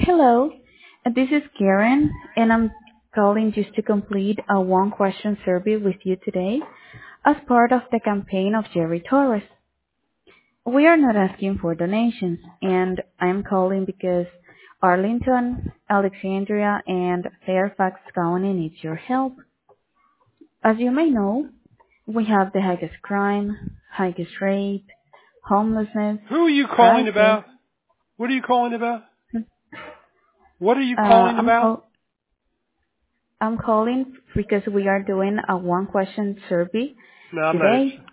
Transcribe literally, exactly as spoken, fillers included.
Hello, uh, this is Karen, and I'm calling just to complete a one question survey with you today as part of the campaign of Jerry Torres. We are not asking for donations, and I'm calling because Arlington, Alexandria, and Fairfax County needs your help. As you may know, we have the highest crime, highest rape, homelessness, Who are you calling crisis. about? What are you calling about? What are you Uh, calling I'm about? call- I'm calling because we are doing a one question survey No, I'm not today. interested.